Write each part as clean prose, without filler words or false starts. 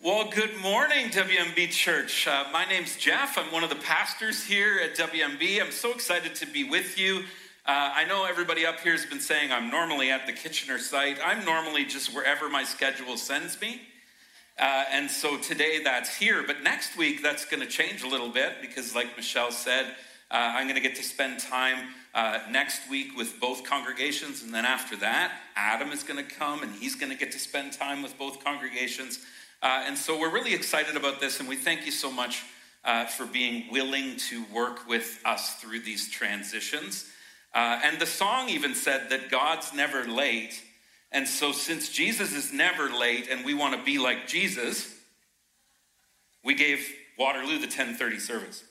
Well, good morning, WMB Church. My name's Jeff. I'm one of the pastors here at WMB. I'm so excited to be with you. I know everybody up here has been saying I'm normally at the Kitchener site. I'm normally just wherever my schedule sends me. And so today that's here. But next week, that's going to change a little bit because like Michelle said, I'm going to get to spend time next week with both congregations. And then after that, Adam is going to come and he's going to get to spend time with both congregations. And so we're really excited about this, and we thank you so much for being willing to work with us through these transitions. And the song even said that God's never late. And so since Jesus is never late and we want to be like Jesus, we gave Waterloo the 10:30 service.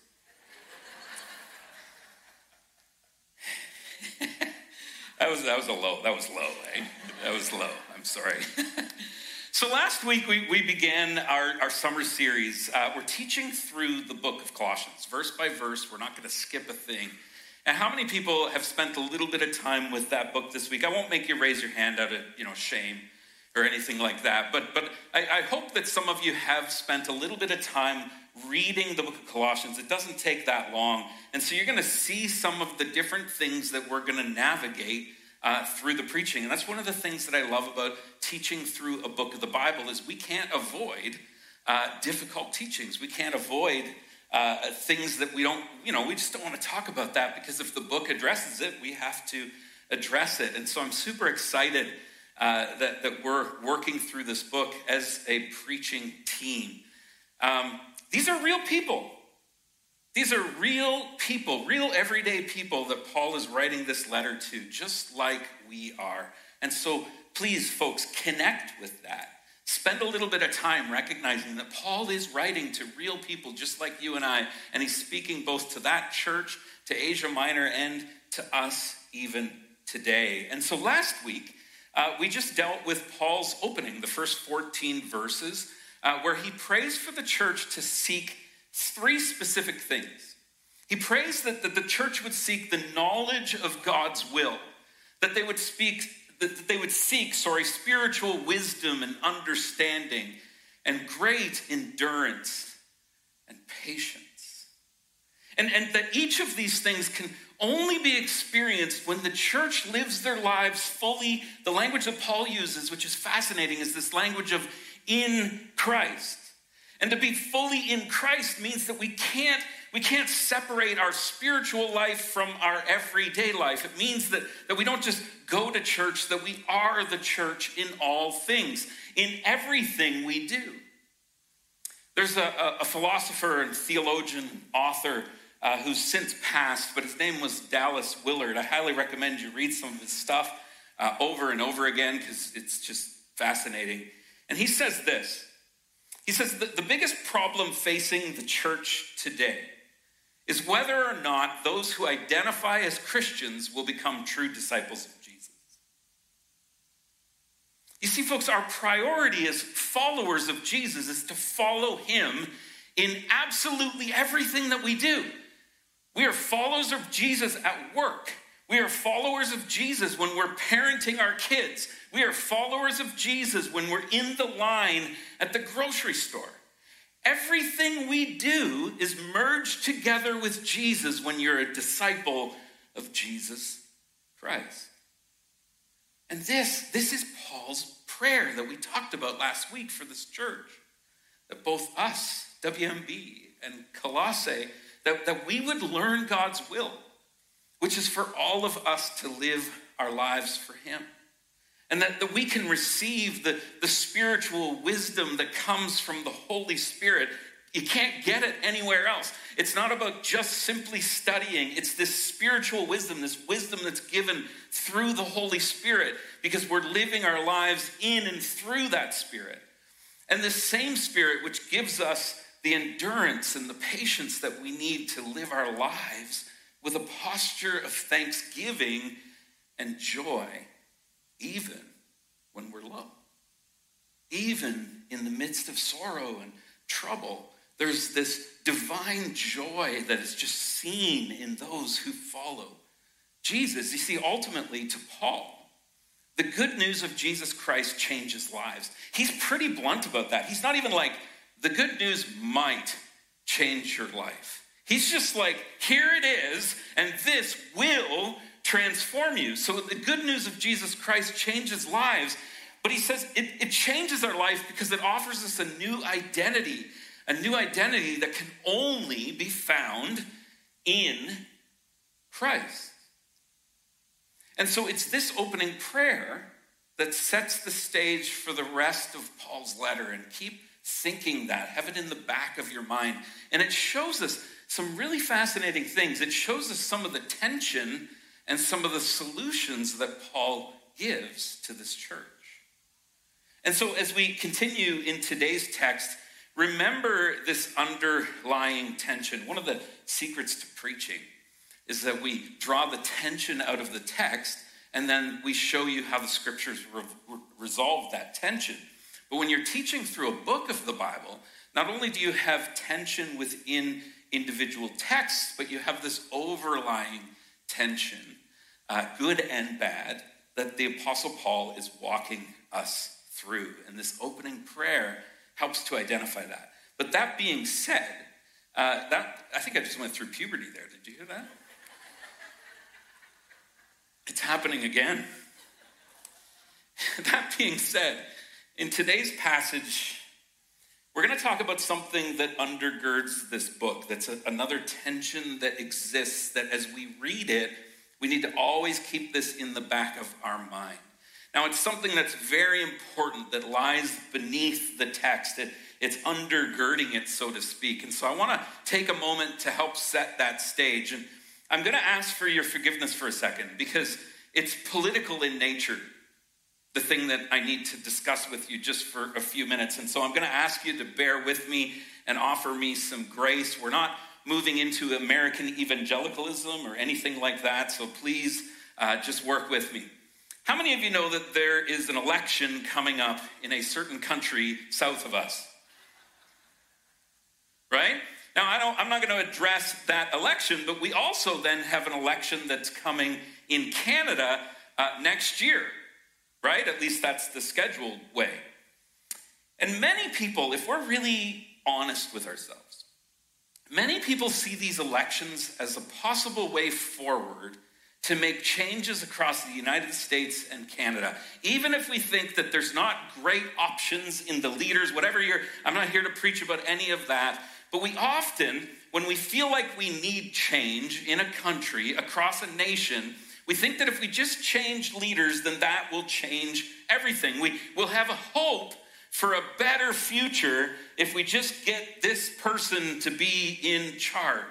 That was low, eh? That was low. I'm sorry. So last week we began our summer series. We're teaching through the book of Colossians, verse by verse. We're not going to skip a thing. And how many people have spent a little bit of time with that book this week? I won't make you raise your hand out of shame or anything like that. But I hope that some of you have spent a little bit of time reading the book of Colossians. It doesn't take that long. And so you're going to see some of the different things that we're going to navigate through the preaching. And that's one of the things that I love about teaching through a book of the Bible is we can't avoid difficult teachings. We can't avoid things that we don't, we just don't want to talk about that because if the book addresses it, we have to address it. And so I'm super excited that we're working through this book as a preaching team. These are real people. These are real people, real everyday people that Paul is writing this letter to, just like we are. And so please, folks, connect with that. Spend a little bit of time recognizing that Paul is writing to real people just like you and I, and he's speaking both to that church, to Asia Minor, and to us even today. And so last week, we just dealt with Paul's opening, the first 14 verses, where he prays for the church to seek three specific things. He prays that the church would seek the knowledge of God's will, that they would seek spiritual wisdom and understanding and great endurance and patience. And that each of these things can only be experienced when the church lives their lives fully. The language that Paul uses, which is fascinating, is this language of in Christ. And to be fully in Christ means that we can't separate our spiritual life from our everyday life. It means that we don't just go to church, that we are the church in all things, in everything we do. There's a philosopher and theologian, author, who's since passed, but his name was Dallas Willard. I highly recommend you read some of his stuff over and over again because it's just fascinating. And he says this. He says that the biggest problem facing the church today is whether or not those who identify as Christians will become true disciples of Jesus. You see, folks, our priority as followers of Jesus is to follow him in absolutely everything that we do. We are followers of Jesus at work. We are followers of Jesus when we're parenting our kids. We are followers of Jesus when we're in the line at the grocery store. Everything we do is merged together with Jesus when you're a disciple of Jesus Christ. And this is Paul's prayer that we talked about last week for this church. That both us, WMB, and Colossae, that we would learn God's will, which is for all of us to live our lives for him. And that we can receive the spiritual wisdom that comes from the Holy Spirit. You can't get it anywhere else. It's not about just simply studying. It's this spiritual wisdom, this wisdom that's given through the Holy Spirit because we're living our lives in and through that Spirit. And this same Spirit which gives us the endurance and the patience that we need to live our lives with a posture of thanksgiving and joy, even when we're low. Even in the midst of sorrow and trouble, there's this divine joy that is just seen in those who follow Jesus. You see, ultimately to Paul, The good news of Jesus Christ changes lives. He's pretty blunt about that. He's not even like, the good news might change your life. He's just like, here it is, and this will transform you. So the good news of Jesus Christ changes lives, but he says it changes our life because it offers us a new identity that can only be found in Christ. And so it's this opening prayer that sets the stage for the rest of Paul's letter. And keep thinking that. Have it in the back of your mind. And it shows us some really fascinating things. It shows us some of the tension and some of the solutions that Paul gives to this church. And so as we continue in today's text, remember this underlying tension. One of the secrets to preaching is that we draw the tension out of the text, and then we show you how the scriptures resolve that tension. But when you're teaching through a book of the Bible, not only do you have tension within individual texts, but you have this overlying tension, good and bad, that the Apostle Paul is walking us through. And this opening prayer helps to identify that. But that being said, I think I just went through puberty there. Did you hear that? It's happening again. That being said, in today's passage, we're going to talk about something that undergirds this book. That's another tension that exists, that as we read it, we need to always keep this in the back of our mind. Now, it's something that's very important that lies beneath the text. It's undergirding it, so to speak. And so I want to take a moment to help set that stage. And I'm going to ask for your forgiveness for a second, because it's political in nature, the thing that I need to discuss with you just for a few minutes. And so I'm going to ask you to bear with me and offer me some grace. We're not moving into American evangelicalism or anything like that, so please just work with me. How many of you know that there is an election coming up in a certain country south of us? Right? Now, I'm not going to address that election, but we also then have an election that's coming in Canada next year, right? At least that's the scheduled way. And many people, if we're really honest with ourselves, many people see these elections as a possible way forward to make changes across the United States and Canada. Even if we think that there's not great options in the leaders, I'm not here to preach about any of that, but we often, when we feel like we need change in a country, across a nation, we think that if we just change leaders, then that will change everything. We will have a hope for a better future if we just get this person to be in charge.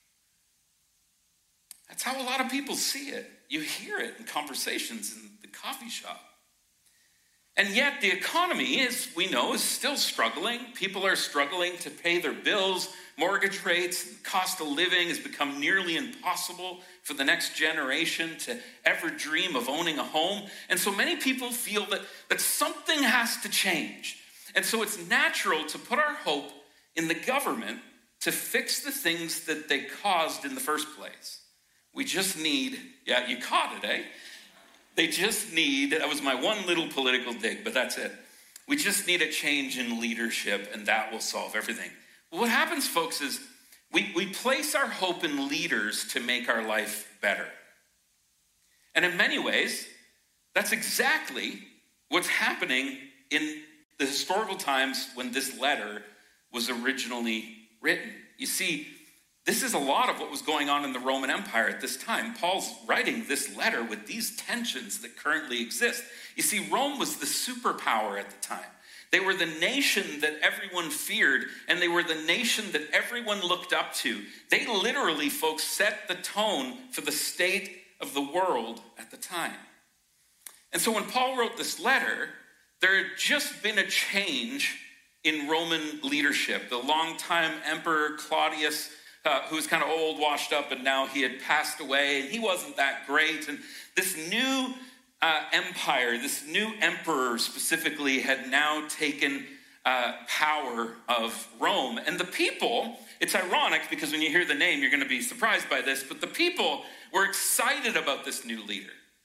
That's how a lot of people see it. You hear it in conversations in the coffee shop. And yet the economy, as we know, is still struggling. People are struggling to pay their bills. Mortgage rates, cost of living has become nearly impossible for the next generation to ever dream of owning a home. And so many people feel that something has to change. And so it's natural to put our hope in the government to fix the things that they caused in the first place. We just need, yeah, you caught it, eh? They just need, that was my one little political dig, but that's it. We just need a change in leadership, and that will solve everything. Well, what happens, folks, is we place our hope in leaders to make our life better. And in many ways, that's exactly what's happening in the historical times when this letter was originally written. You see, this is a lot of what was going on in the Roman Empire at this time. Paul's writing this letter with these tensions that currently exist. You see, Rome was the superpower at the time. They were the nation that everyone feared, and they were the nation that everyone looked up to. They literally, folks, set the tone for the state of the world at the time. And so when Paul wrote this letter, there had just been a change in Roman leadership. The longtime Emperor Claudius, who was kind of old, washed up, and now he had passed away, and he wasn't that great. And this new empire, this new emperor specifically, had now taken power of Rome. And the people, it's ironic because when you hear the name, you're going to be surprised by this, but the people were excited about this new leader.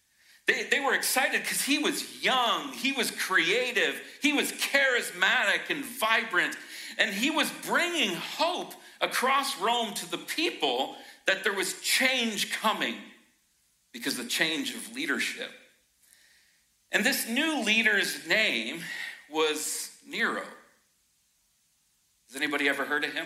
They were excited because he was young, he was creative, he was charismatic and vibrant, and he was bringing hope across Rome to the people that there was change coming because of the change of leadership. And this new leader's name was Nero. Has anybody ever heard of him?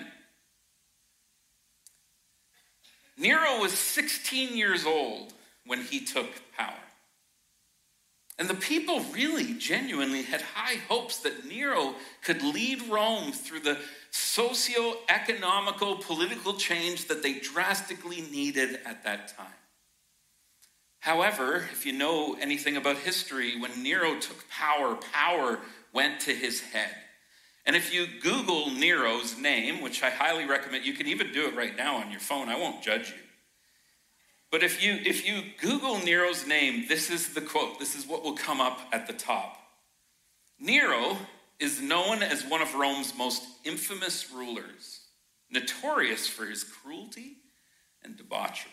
Nero was 16 years old when he took power. And the people really genuinely had high hopes that Nero could lead Rome through the socio-economical political change that they drastically needed at that time. However, if you know anything about history, when Nero took power, power went to his head. And if you Google Nero's name, which I highly recommend, you can even do it right now on your phone, I won't judge you. But if you Google Nero's name, this is the quote. This is what will come up at the top. Nero is known as one of Rome's most infamous rulers, notorious for his cruelty and debauchery.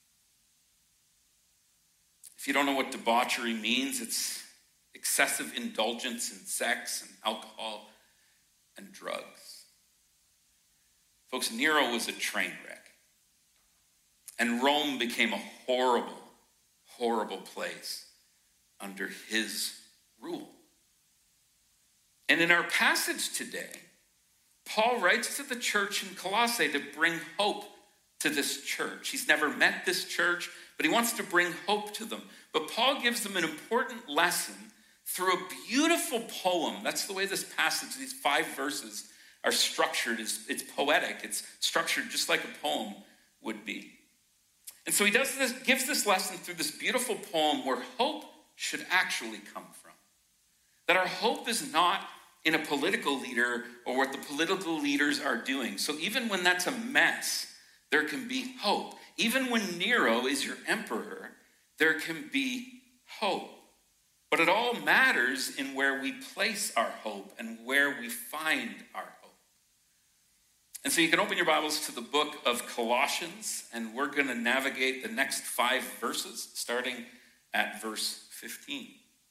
If you don't know what debauchery means, it's excessive indulgence in sex and alcohol and drugs. Folks, Nero was a train wreck. And Rome became a horrible, horrible place under his rule. And in our passage today, Paul writes to the church in Colossae to bring hope to this church. He's never met this church, but he wants to bring hope to them. But Paul gives them an important lesson through a beautiful poem. That's the way this passage, these 5 verses, are structured. It's poetic. It's structured just like a poem would be. And so he gives this lesson through this beautiful poem where hope should actually come from. That our hope is not in a political leader or what the political leaders are doing. So even when that's a mess, there can be hope. Even when Nero is your emperor, there can be hope. But it all matters in where we place our hope and where we find our hope. And so you can open your Bibles to the book of Colossians, and we're going to navigate the next 5 verses, starting at verse 15.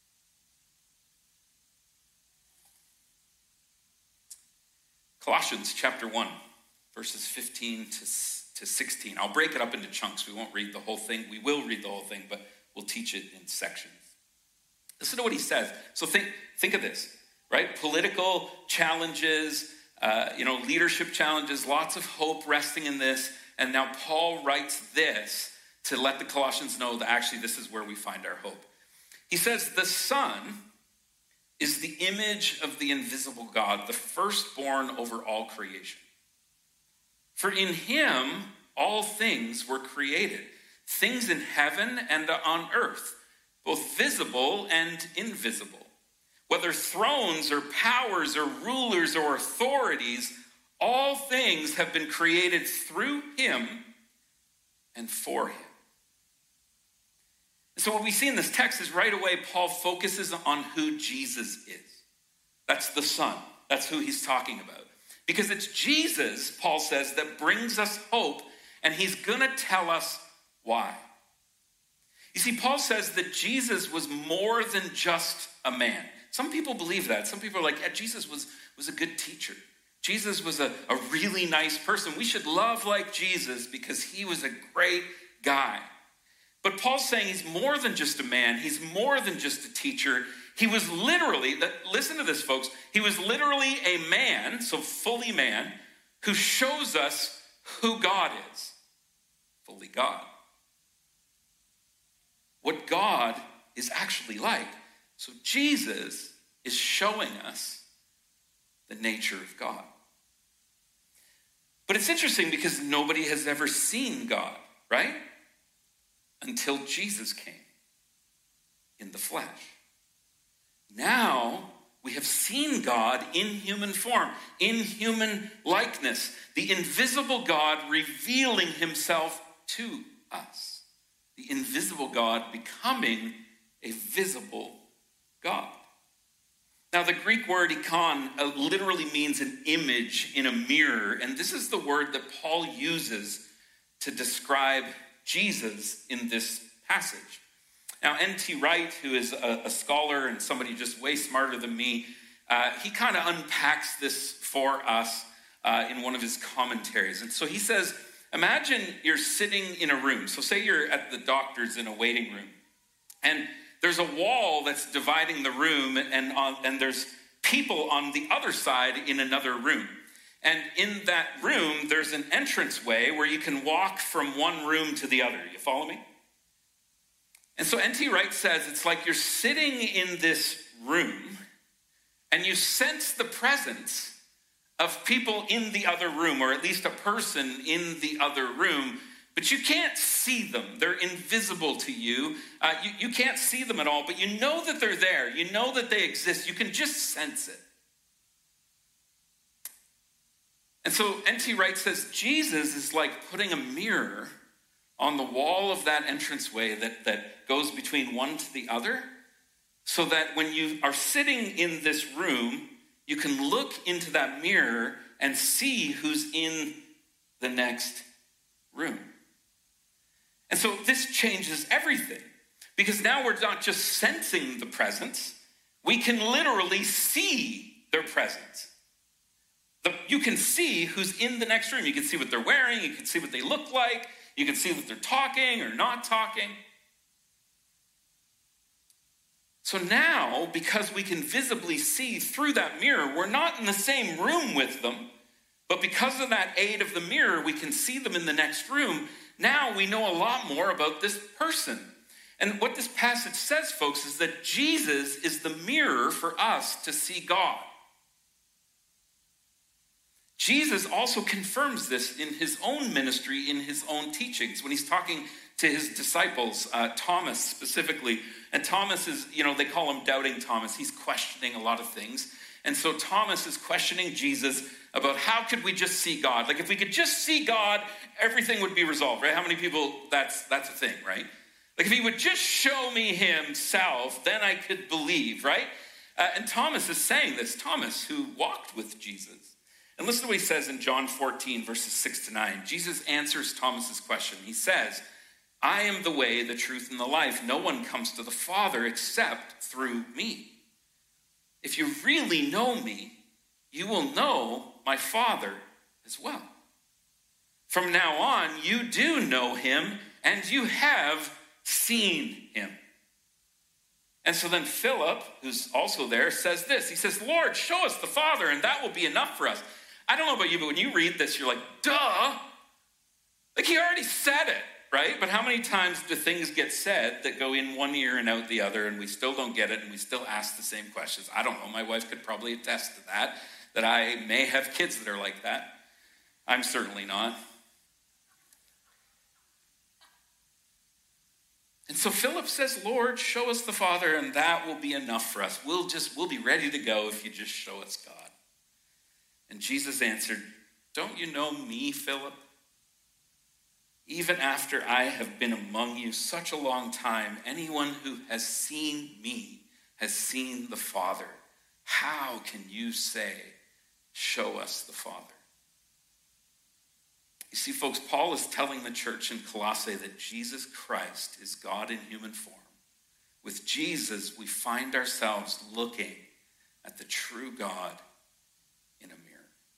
Colossians chapter 1, verses 15 to 16. I'll break it up into chunks. We won't read the whole thing. We will read the whole thing, but we'll teach it in sections. Listen to what he says. So think of this, right? Political challenges, leadership challenges, lots of hope resting in this. And now Paul writes this to let the Colossians know that actually this is where we find our hope. He says, the Son is the image of the invisible God, the firstborn over all creation. For in him all things were created, things in heaven and on earth, both visible and invisible. Whether thrones or powers or rulers or authorities, all things have been created through him and for him. So what we see in this text is right away Paul focuses on who Jesus is. That's the Son. That's who he's talking about. Because it's Jesus, Paul says, that brings us hope, and he's going to tell us why. You see, Paul says that Jesus was more than just a man. Some people believe that. Some people are like, yeah, Jesus was a good teacher. Jesus was a really nice person. We should love like Jesus because he was a great guy. But Paul's saying he's more than just a man. He's more than just a teacher. He was literally, listen to this, folks. He was literally a man, so fully man, who shows us who God is. Fully God. What God is actually like. So Jesus is showing us the nature of God. But it's interesting because nobody has ever seen God, right? Until Jesus came in the flesh. Now we have seen God in human form, in human likeness, the invisible God revealing himself to us. The invisible God becoming a visible God. Now, the Greek word ikon literally means an image in a mirror, and this is the word that Paul uses to describe Jesus in this passage. Now, N.T. Wright, who is a scholar and somebody just way smarter than me, he kind of unpacks this for us in one of his commentaries. And so he says, imagine you're sitting in a room. So say you're at the doctor's in a waiting room. And there's a wall that's dividing the room, and there's people on the other side in another room. And in that room, there's an entranceway where you can walk from one room to the other. You follow me? And so N.T. Wright says it's like you're sitting in this room and you sense the presence of people in the other room, or at least a person in the other room, but you can't see them. They're invisible to you. You can't see them at all, but you know that they're there. You know that they exist. You can just sense it. And so N.T. Wright says Jesus is like putting a mirror on the wall of that entranceway that goes between one to the other, so that when you are sitting in this room, you can look into that mirror and see who's in the next room. And so this changes everything, because now we're not just sensing the presence, we can literally see their presence. You can see who's in the next room. You can see what they're wearing. You can see what they look like. You can see that they're talking or not talking. So now, because we can visibly see through that mirror, we're not in the same room with them, but because of that aid of the mirror, we can see them in the next room. Now we know a lot more about this person. And what this passage says, folks, is that Jesus is the mirror for us to see God. Jesus also confirms this in his own ministry, in his own teachings, when he's talking to his disciples, Thomas specifically. And Thomas is, they call him Doubting Thomas. He's questioning a lot of things. And so Thomas is questioning Jesus about how could we just see God? Like if we could just see God, everything would be resolved, right? How many people, that's a thing, right? Like if he would just show me himself, then I could believe, right? And Thomas is saying this, Thomas who walked with Jesus. And listen to what he says in John 14, verses 6-9. Jesus answers Thomas's question. He says, I am the way, the truth, and the life. No one comes to the Father except through me. If you really know me, you will know my Father as well. From now on, you do know him, and you have seen him. And so then Philip, who's also there, says this. He says, Lord, show us the Father, and that will be enough for us. I don't know about you, but when you read this, you're like, duh. Like he already said it, right? But how many times do things get said that go in one ear and out the other, and we still don't get it, and we still ask the same questions? I don't know. My wife could probably attest to that I may have kids that are like that. I'm certainly not. And so Philip says, Lord, show us the Father, and that will be enough for us. We'll be ready to go if you just show us God. And Jesus answered, don't you know me, Philip? Even after I have been among you such a long time, anyone who has seen me has seen the Father. How can you say, show us the Father? You see, folks, Paul is telling the church in Colossae that Jesus Christ is God in human form. With Jesus, we find ourselves looking at the true God in a mirror.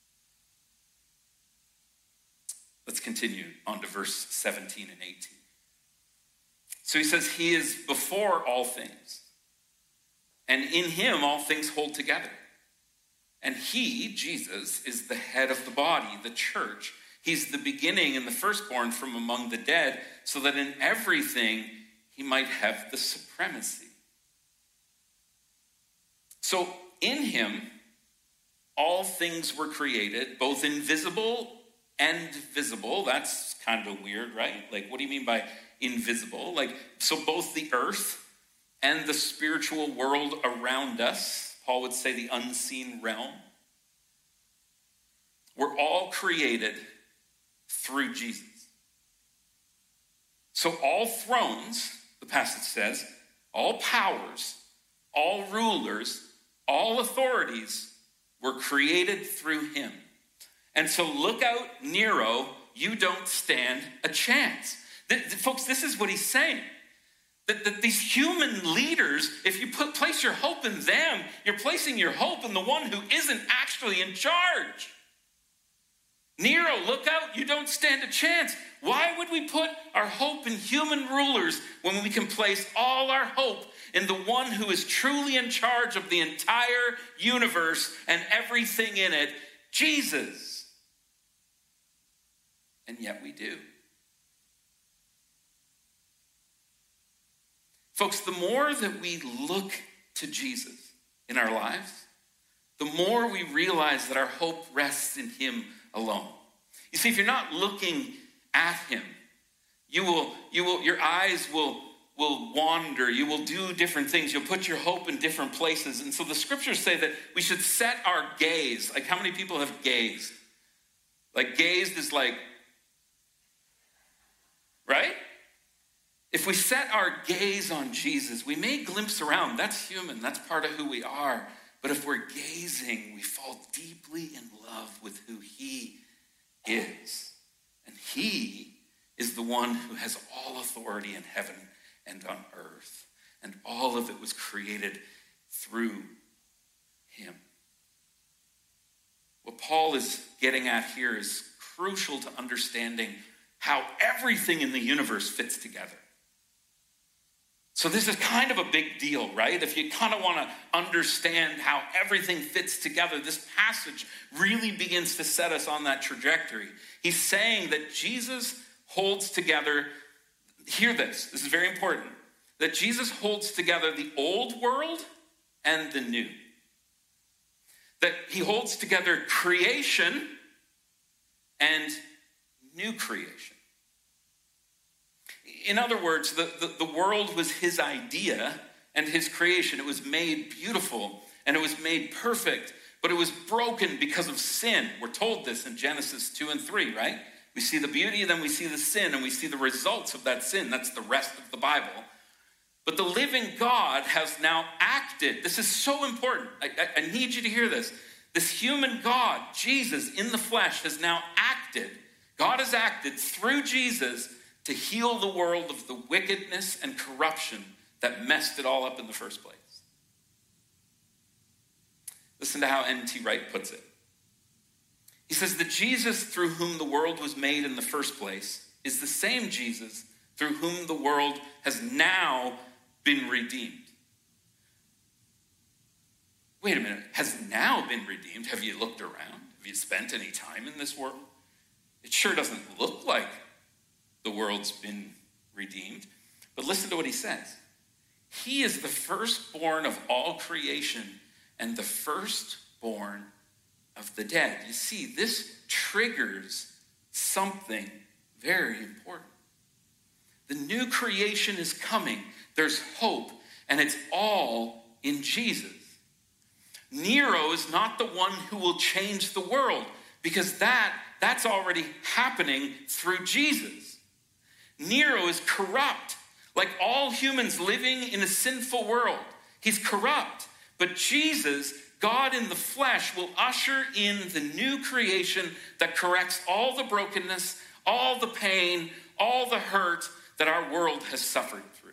Let's continue on to verse 17 and 18. So he says, he is before all things, and in him all things hold together. And he, Jesus, is the head of the body, the church. He's the beginning and the firstborn from among the dead, so that in everything he might have the supremacy. So in him, all things were created, both invisible and visible. That's kind of weird, right? Like, what do you mean by invisible? Like, so both the earth and the spiritual world around us, Paul would say the unseen realm, were all created through Jesus. So all thrones, the passage says, all powers, all rulers, all authorities were created through him. And so look out, Nero, you don't stand a chance. Folks, this is what he's saying. That these human leaders, if you place your hope in them, you're placing your hope in the one who isn't actually in charge. Nero, look out, you don't stand a chance. Why would we put our hope in human rulers when we can place all our hope in the one who is truly in charge of the entire universe and everything in it, Jesus? And yet we do. Folks, the more that we look to Jesus in our lives, the more we realize that our hope rests in him alone. You see, if you're not looking at him, your eyes will wander. You will do different things. You'll put your hope in different places. And so the scriptures say that we should set our gaze. Like, how many people have gazed? Like, gazed is like, right? If we set our gaze on Jesus, we may glimpse around. That's human. That's part of who we are. But if we're gazing, we fall deeply in love with who he is. And he is the one who has all authority in heaven and on earth. And all of it was created through him. What Paul is getting at here is crucial to understanding how everything in the universe fits together. So this is kind of a big deal, right? If you kind of want to understand how everything fits together, this passage really begins to set us on that trajectory. He's saying that Jesus holds together, hear this is very important, that Jesus holds together the old world and the new. That he holds together creation and new creation. In other words, the world was his idea and his creation. It was made beautiful and it was made perfect, but it was broken because of sin. We're told this in Genesis 2 and 3, right? We see the beauty, then we see the sin, and we see the results of that sin. That's the rest of the Bible. But the living God has now acted. This is so important. I need you to hear this. This human God, Jesus in the flesh, has now acted. God has acted through Jesus to heal the world of the wickedness and corruption that messed it all up in the first place. Listen to how N.T. Wright puts it. He says, the Jesus through whom the world was made in the first place is the same Jesus through whom the world has now been redeemed. Wait a minute, has now been redeemed? Have you looked around? Have you spent any time in this world? It sure doesn't look like the world's been redeemed. But listen to what he says. He is the firstborn of all creation and the firstborn of the dead. You see, this triggers something very important. The new creation is coming. There's hope, and it's all in Jesus. Nero is not the one who will change the world, because that's already happening through Jesus. Nero is corrupt, like all humans living in a sinful world. He's corrupt. But Jesus, God in the flesh, will usher in the new creation that corrects all the brokenness, all the pain, all the hurt that our world has suffered through.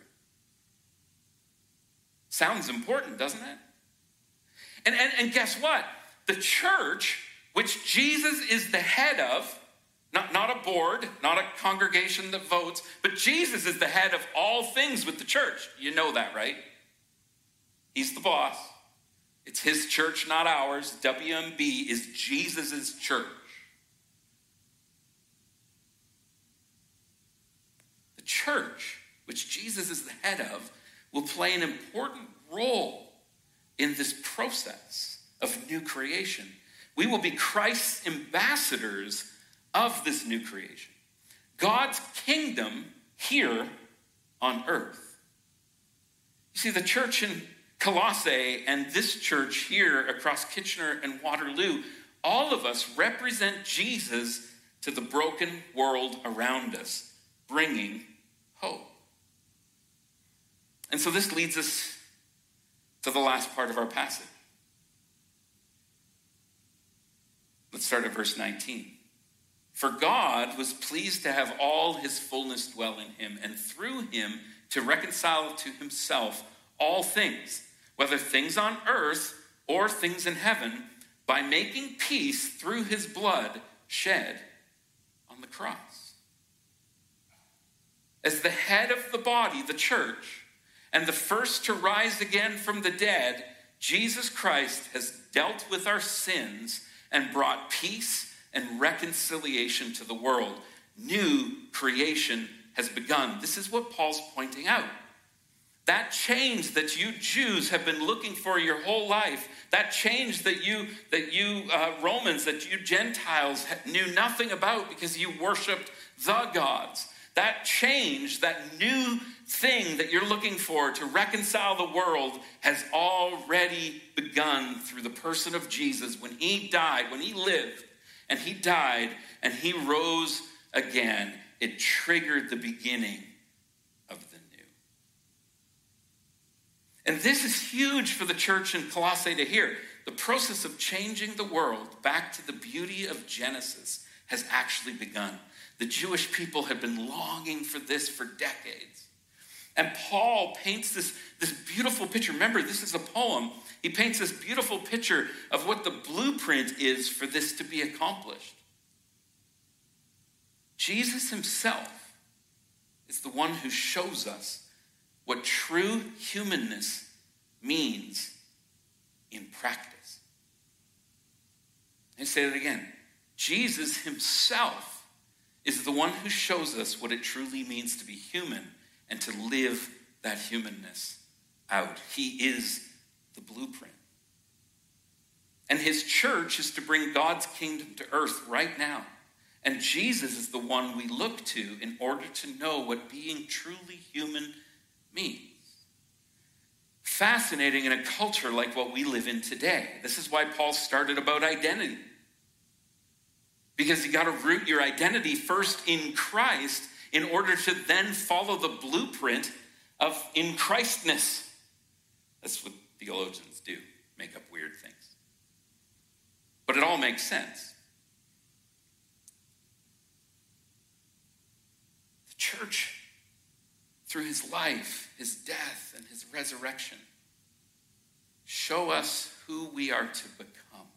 Sounds important, doesn't it? And guess what? The church, which Jesus is the head of, not a board, not a congregation that votes, but Jesus is the head of all things with the church. You know that, right? He's the boss. It's his church, not ours. WMB is Jesus' church. The church, which Jesus is the head of, will play an important role in this process of new creation. We will be Christ's ambassadors of this new creation. God's kingdom here on earth. You see, the church in Colossae and this church here across Kitchener and Waterloo, all of us represent Jesus to the broken world around us, bringing hope. And so this leads us to the last part of our passage. Let's start at verse 19. For God was pleased to have all his fullness dwell in him, and through him to reconcile to himself all things, whether things on earth or things in heaven, by making peace through his blood shed on the cross. As the head of the body, the church, and the first to rise again from the dead, Jesus Christ has dealt with our sins and brought peace and reconciliation to the world. New creation has begun. This is what Paul's pointing out. That change that you Jews have been looking for your whole life, that change that you Romans, that you Gentiles knew nothing about because you worshiped the gods, that change, that new thing that you're looking for to reconcile the world has already begun through the person of Jesus. When he died, when he lived and he died and he rose again, it triggered the beginning of the new. And this is huge for the church in Colossae to hear. The process of changing the world back to the beauty of Genesis has actually begun. The Jewish people had been longing for this for decades. And Paul paints this beautiful picture. Remember, this is a poem. He paints this beautiful picture of what the blueprint is for this to be accomplished. Jesus himself is the one who shows us what true humanness means in practice. I say that again. Jesus himself is the one who shows us what it truly means to be human and to live that humanness out. He is the blueprint. And his church is to bring God's kingdom to earth right now. And Jesus is the one we look to in order to know what being truly human means. Fascinating in a culture like what we live in today. This is why Paul started about identity. Because you got to root your identity first in Christ in order to then follow the blueprint of in Christness. That's what theologians do, make up weird things. But it all makes sense. The church, through his life, his death, and his resurrection, show us who we are to become.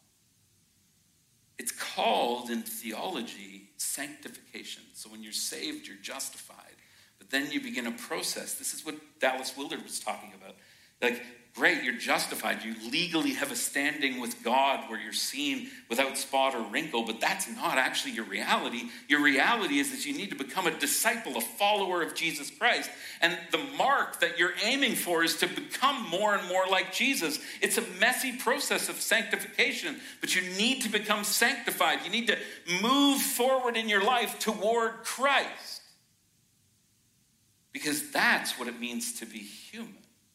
It's called in theology sanctification. So when you're saved, you're justified. But then you begin a process. This is what Dallas Willard was talking about. Like, great, you're justified. You legally have a standing with God where you're seen without spot or wrinkle, but that's not actually your reality. Your reality is that you need to become a disciple, a follower of Jesus Christ. And the mark that you're aiming for is to become more and more like Jesus. It's a messy process of sanctification, but you need to become sanctified. You need to move forward in your life toward Christ. Because that's what it means to be human.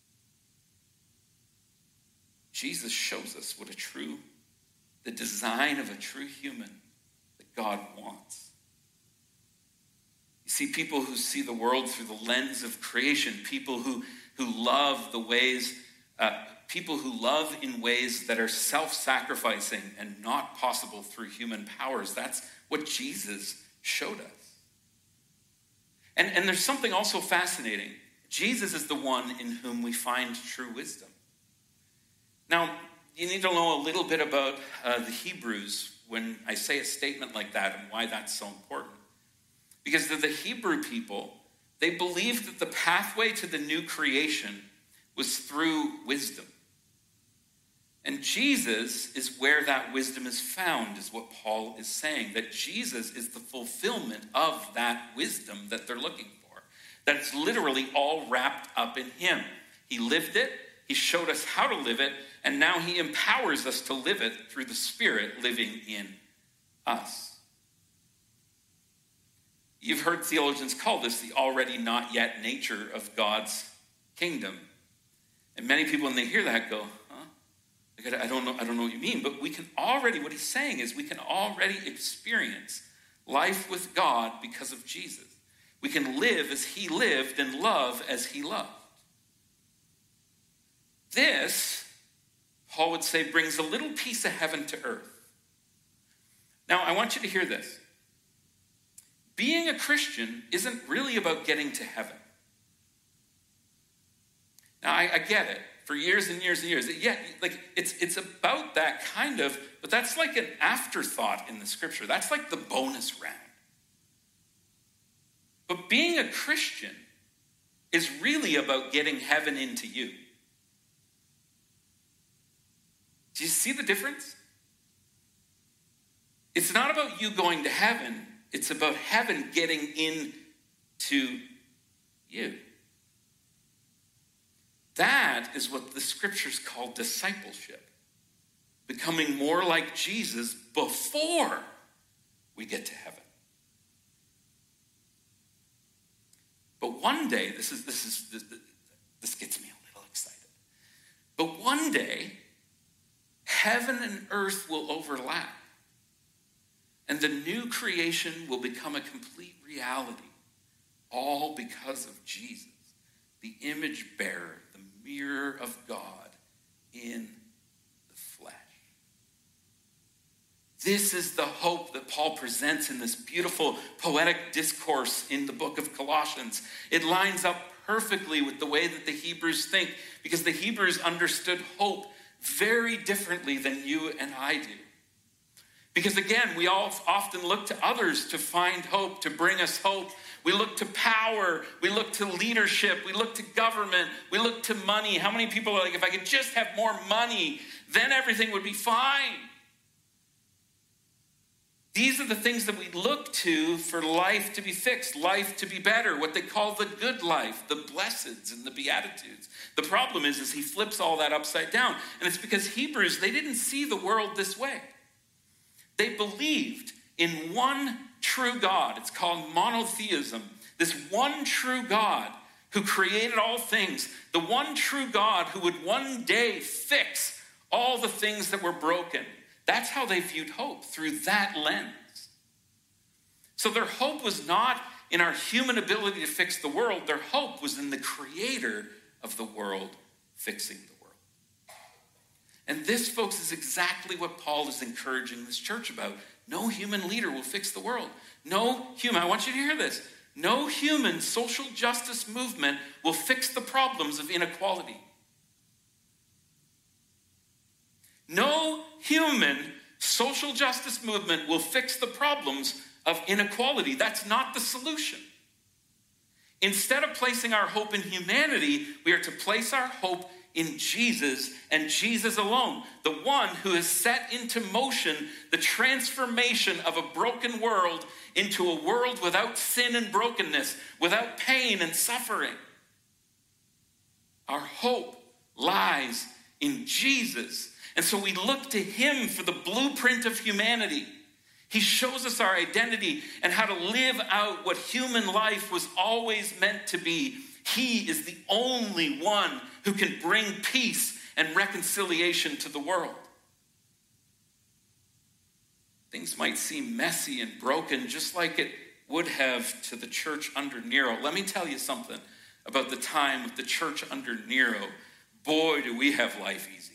Jesus shows us what the design of a true human that God wants. You see, people who see the world through the lens of creation, people who love the ways, people who love in ways that are self-sacrificing and not possible through human powers. That's what Jesus showed us. And there's something also fascinating. Jesus is the one in whom we find true wisdom. Now, you need to know a little bit about the Hebrews when I say a statement like that and why that's so important. Because the Hebrew people, they believed that the pathway to the new creation was through wisdom. And Jesus is where that wisdom is found, is what Paul is saying. That Jesus is the fulfillment of that wisdom that they're looking for. That it's literally all wrapped up in him. He lived it. He showed us how to live it, and now he empowers us to live it through the Spirit living in us. You've heard theologians call this the already not yet nature of God's kingdom. And many people, when they hear that, go, huh? I don't know what you mean. But we can already, what he's saying is we can already experience life with God because of Jesus. We can live as he lived and love as he loved. This, Paul would say, brings a little piece of heaven to earth. Now, I want you to hear this. Being a Christian isn't really about getting to heaven. Now, I get it. For years and years and years. Yeah, like it's about that kind of, but that's like an afterthought in the scripture. That's like the bonus round. But being a Christian is really about getting heaven into you. Do you see the difference? It's not about you going to heaven. It's about heaven getting into you. That is what the scriptures call discipleship. Becoming more like Jesus before we get to heaven. But one day, this gets me a little excited. But one day, heaven and earth will overlap. And the new creation will become a complete reality. All because of Jesus, the image bearer, the mirror of God in the flesh. This is the hope that Paul presents in this beautiful poetic discourse in the book of Colossians. It lines up perfectly with the way that the Hebrews think, because the Hebrews understood hope very differently than you and I do. Because again, we all often look to others to find hope, to bring us hope. We look to power, we look to leadership, we look to government, we look to money. How many people are like, if I could just have more money, then everything would be fine? These are the things that we look to for life to be fixed, life to be better, what they call the good life, the blesseds and the beatitudes. The problem is he flips all that upside down. And it's because Hebrews, they didn't see the world this way. They believed in one true God. It's called monotheism. This one true God who created all things. The one true God who would one day fix all the things that were broken. That's how they viewed hope, through that lens. So their hope was not in our human ability to fix the world. Their hope was in the creator of the world fixing the world. And this, folks, is exactly what Paul is encouraging this church about. No human leader will fix the world. No human, I want you to hear this. No human social justice movement will fix the problems of inequality. No human social justice movement will fix the problems of inequality. That's not the solution. Instead of placing our hope in humanity, we are to place our hope in Jesus and Jesus alone, the one who has set into motion the transformation of a broken world into a world without sin and brokenness, without pain and suffering. Our hope lies in Jesus. And so we look to him for the blueprint of humanity. He shows us our identity and how to live out what human life was always meant to be. He is the only one who can bring peace and reconciliation to the world. Things might seem messy and broken, just like it would have to the church under Nero. Let me tell you something about the time with the church under Nero. Boy, do we have life easy.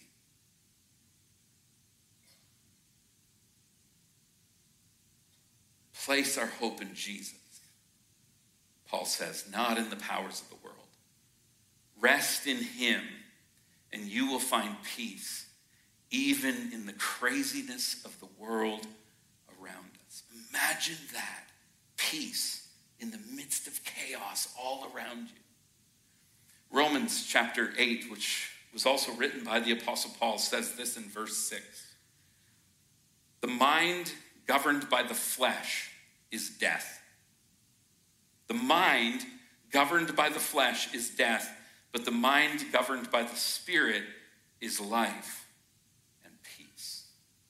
Place our hope in Jesus. Paul says, not in the powers of the world. Rest in him, and you will find peace, even in the craziness of the world around us. Imagine that. Peace in the midst of chaos all around you. Romans chapter 8, which was also written by the Apostle Paul, says this in verse 6. The mind governed by the flesh is death. The mind governed by the flesh is death, but the mind governed by the Spirit is life and peace.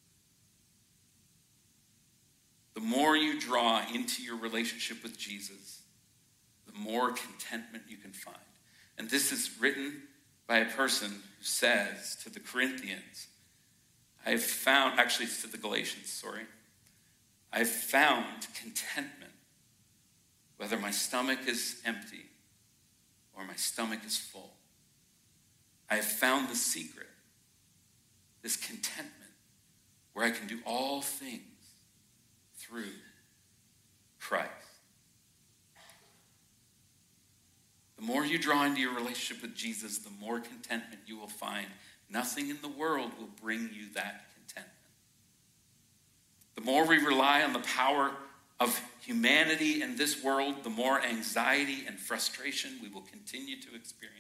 The more you draw into your relationship with Jesus, the more contentment you can find. And this is written by a person who says to the Corinthians, I've found, actually it's to the Galatians, I've found contentment, whether my stomach is empty or my stomach is full. I have found the secret, this contentment, where I can do all things through Christ. The more you draw into your relationship with Jesus, the more contentment you will find. Nothing in the world will bring you that contentment. The more we rely on the power of humanity in this world, the more anxiety and frustration we will continue to experience.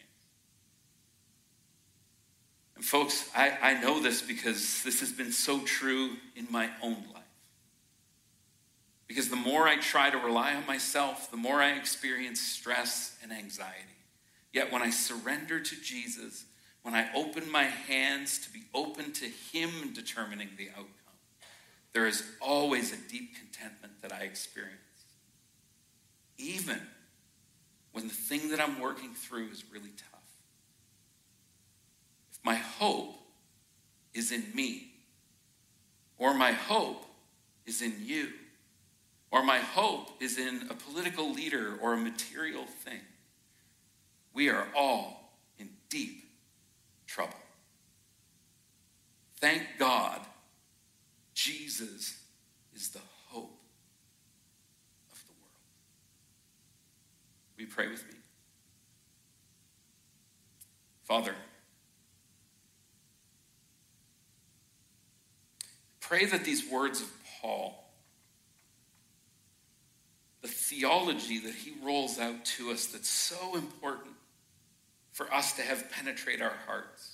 And folks, I know this because this has been so true in my own life. Because the more I try to rely on myself, the more I experience stress and anxiety. Yet when I surrender to Jesus, when I open my hands to be open to him determining the outcome, there is always a deep contentment that I experience. Even when the thing that I'm working through is really tough. If my hope is in me, or my hope is in you, or my hope is in a political leader or a material thing, we are all in deep trouble. Thank God, Jesus is the hope of the world. Will you pray with me? Father, pray that these words of Paul, the theology that he rolls out to us that's so important for us to have penetrate our hearts,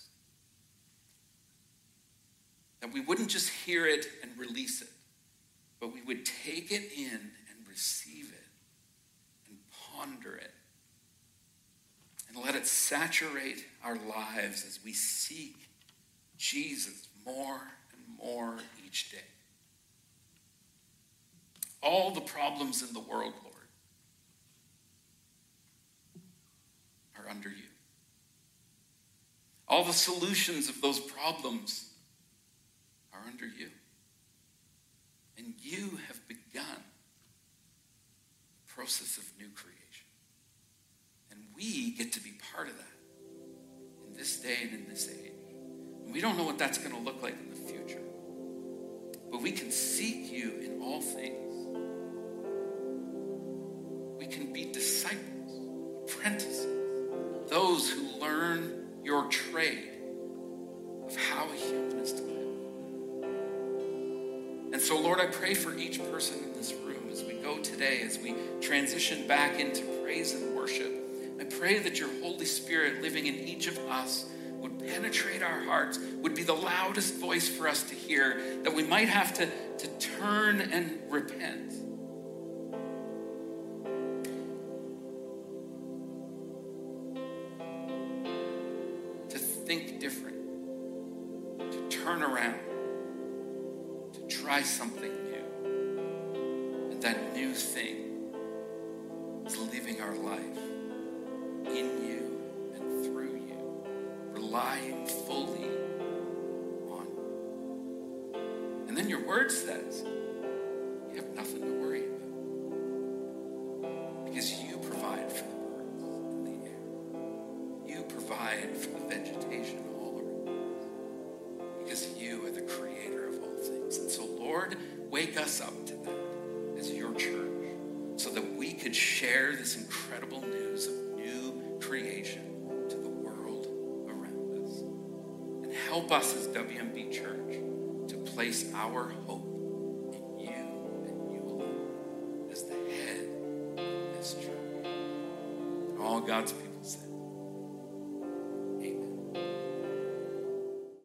that we wouldn't just hear it and release it, but we would take it in and receive it and ponder it and let it saturate our lives as we seek Jesus more and more each day. All the problems in the world, Lord, are under you. All the solutions of those problems are under you. And you have begun the process of new creation. And we get to be part of that in this day and in this age. And we don't know what that's going to look like in the future. But we can seek you in all things. We can be disciples, apprentices, those who learn your trade of how a human is to live. And so, Lord, I pray for each person in this room as we go today, as we transition back into praise and worship. I pray that your Holy Spirit living in each of us would penetrate our hearts, would be the loudest voice for us to hear, that we might have to turn and repent. To think different, to turn around, to try something new. And that new thing is living our life in you and through you, relying fully on you. And then your word says you have nothing to worry about because you provide for the birds in the air. You provide for the vegetation all around because you are the creator of all things. And so, Lord, wake us up to that as your church so that we could share this incredible news of new creation to the world around us. And help us as WMB Church to place our hope in you and you alone as the head of this church. And all God's people